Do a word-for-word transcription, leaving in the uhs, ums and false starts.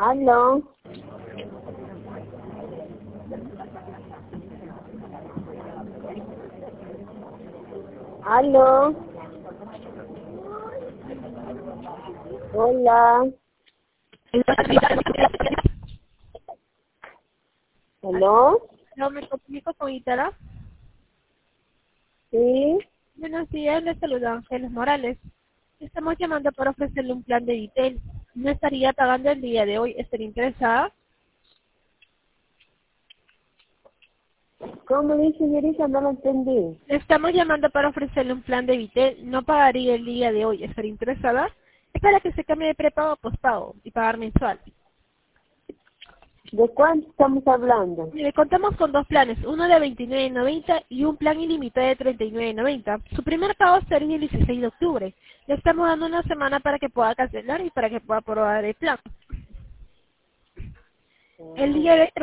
Aló. Aló. Hola. ¿Aló? No, me comunico con Itara. Sí. Buenos días, les saluda Ángeles Morales. Estamos llamando para ofrecerle un plan de Vitel. No estaría pagando el día de hoy. ¿Estaría interesada? ¿Cómo dice, señorita? No lo entendí. Le estamos llamando para ofrecerle un plan de Vitel. No pagaría el día de hoy. ¿Estaría interesada? Es para que se cambie de prepago a pospago y pagar mensual. ¿De cuánto estamos hablando? Mire, contamos con dos planes, uno de veintinueve noventa y un plan ilimitado de treinta y nueve noventa. Su primer pago sería el dieciséis de octubre. Le estamos dando una semana para que pueda cancelar y para que pueda probar el plan. El día de